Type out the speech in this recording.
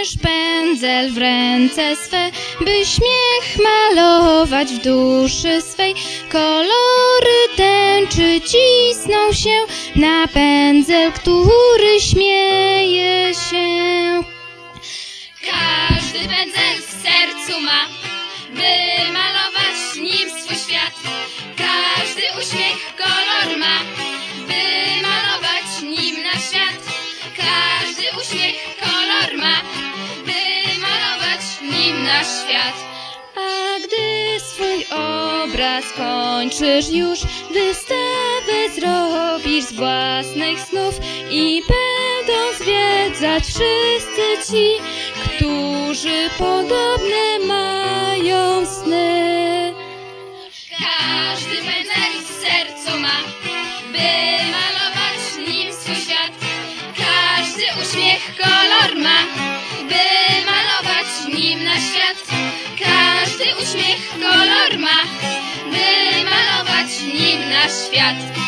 weźmiesz pędzel w ręce swe, by śmiech malować w duszy swej. Kolory tęczy cisną się na pędzel, który śmieje się. Każdy pędzel w sercu ma, by malować nim swój świat. Każdy uśmiech kolor ma, by malować nim nasz świat. Każdy uśmiech kolor ma, by malować nim nasz świat. A gdy swój obraz kończysz już, wystawę zrobisz z własnych snów i będą zwiedzać wszyscy ci, którzy podobne mają sny. Każdy pędzel w sercu ma, by malować nim swój świat. Każdy uśmiech kolor ma, by malować nim nasz świat. Każdy uśmiech kolor ma, by malować nim nasz świat.